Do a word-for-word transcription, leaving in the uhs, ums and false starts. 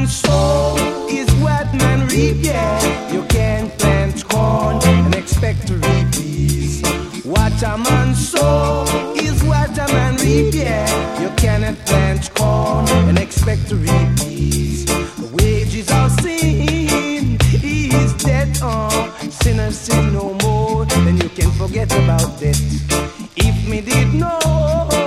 sow is what man reap, yeah. You can't plant corn and expect to reap peas. What a man sow is what a man reap, yeah. You cannot plant corn and expect to reap peas. The wages of sin is death, oh. Sinners sin no more, then you can forget about that. If me did know